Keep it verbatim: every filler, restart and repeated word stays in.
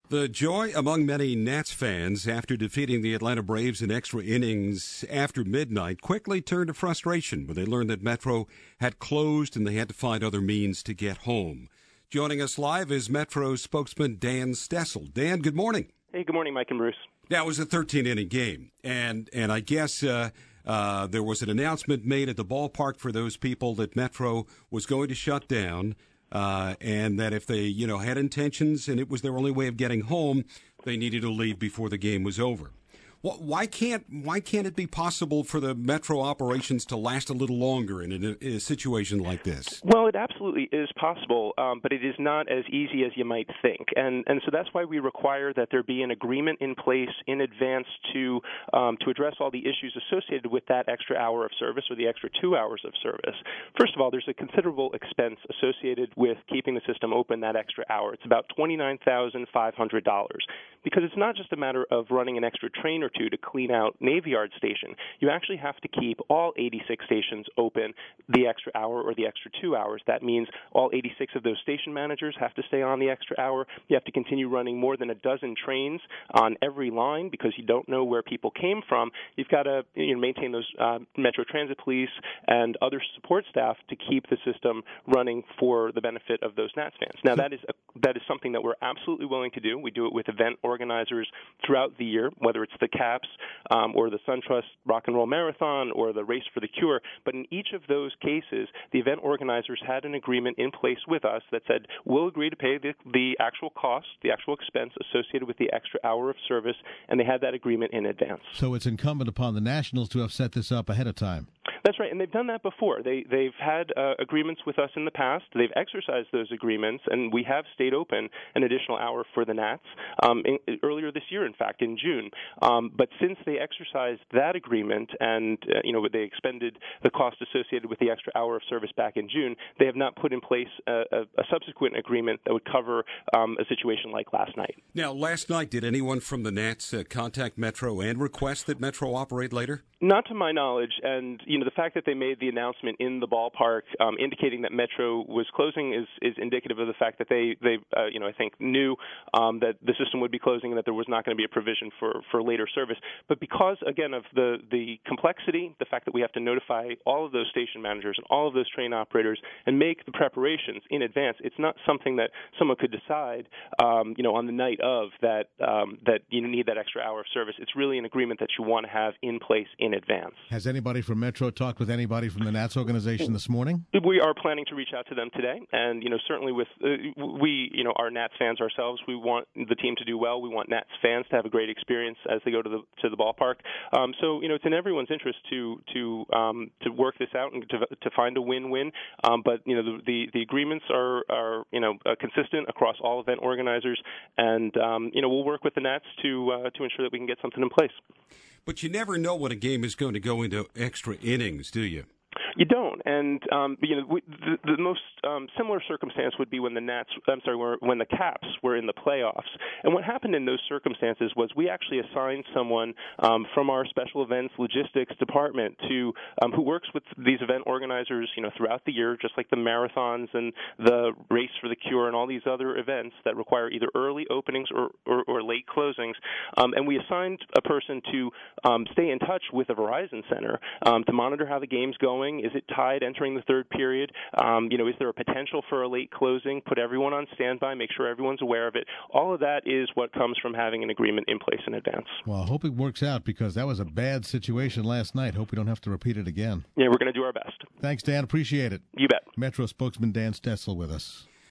The joy among many Nats fans after defeating the Atlanta Braves in extra innings after midnight quickly turned to frustration when they learned that Metro had closed and they had to find other means to get home. Joining us live is Metro spokesman Dan Stessel. Dan, good morning. Hey, good morning, Mike and Bruce. That was a thirteen-inning game, and and I guess uh, uh, there was an announcement made at the ballpark for those people that Metro was going to shut down. Uh, and that if they, you know, had intentions and it was their only way of getting home, they needed to leave before the game was over. Why can't why can't it be possible for the Metro operations to last a little longer in a, in a situation like this? Well, it absolutely is possible, um, but it is not as easy as you might think. And and so that's why we require that there be an agreement in place in advance to um, to address all the issues associated with that extra hour of service or the extra two hours of service. First of all, there's a considerable expense associated with keeping the system open that extra hour. It's about twenty-nine thousand five hundred dollars because it's not just a matter of running an extra train or two to clean out Navy Yard Station. You actually have to keep all eighty-six stations open the extra hour or the extra two hours. That means all eighty-six of those station managers have to stay on the extra hour. You have to continue running more than a dozen trains on every line because you don't know where people came from. You've got to you know, maintain those uh, Metro Transit Police and other support staff to keep the system running for the benefit of those Nats fans. Now, that is a, that is something that we're absolutely willing to do. We do it with event organizers throughout the year, whether it's the CAPS um, or the SunTrust Rock and Roll Marathon or the Race for the Cure. But in each of those cases, the event organizers had an agreement in place with us that said we'll agree to pay the, the actual cost, the actual expense associated with the extra hour of service, and they had that agreement in advance. So it's incumbent upon the Nationals to have set this up ahead of time. That's right, and they've done that before. They, they've had uh, agreements with us in the past. They've exercised those agreements, and we have stayed open an additional hour for the Nats um, in, earlier this year, in fact, in June. Um, but since they exercised that agreement and uh, you know they expended the cost associated with the extra hour of service back in June, they have not put in place a, a, a subsequent agreement that would cover um, a situation like last night. Now, last night, did anyone from the Nats uh, contact Metro and request that Metro operate later? Not to my knowledge, and you know the fact that they made the announcement in the ballpark um, indicating that Metro was closing is, is indicative of the fact that they, they uh, you know, I think knew um, that the system would be closing and that there was not going to be a provision for, for later service. But because, again, of the, the complexity, the fact that we have to notify all of those station managers and all of those train operators and make the preparations in advance, it's not something that someone could decide, um, you know, on the night of that um, that you need that extra hour of service. It's really an agreement that you want to have in place in advance. Has anybody from Metro talked with anybody from the Nats organization this morning? We are planning to reach out to them today, and you know certainly with uh, we you know are Nats fans ourselves. We want the team to do well. We want Nats fans to have a great experience as they go to the to the ballpark. Um, so you know it's in everyone's interest to to um, to work this out and to to find a win-win. Um, but you know the the, the agreements are are you know uh, consistent across all event organizers, and um, you know we'll work with the Nats to uh, to ensure that we can get something in place. But you never know when a game is going to go into extra innings, do you? You don't, and um, you know we, the, the most um, similar circumstance would be when the Nats, I'm sorry, were, when the Caps were in the playoffs. And what happened in those circumstances was we actually assigned someone um, from our special events logistics department to um, who works with these event organizers, you know, throughout the year, just like the marathons and the Race for the Cure and all these other events that require either early openings or, or, or late closings. Um, and we assigned a person to um, stay in touch with the Verizon Center um, to monitor how the game's going. Is it tied entering the third period? Um, you know, is there a potential for a late closing? Put everyone on standby, make sure everyone's aware of it. All of that is what comes from having an agreement in place in advance. Well, I hope it works out because that was a bad situation last night. Hope we don't have to repeat it again. Yeah, we're going to do our best. Thanks, Dan. Appreciate it. You bet. Metro spokesman Dan Stessel with us.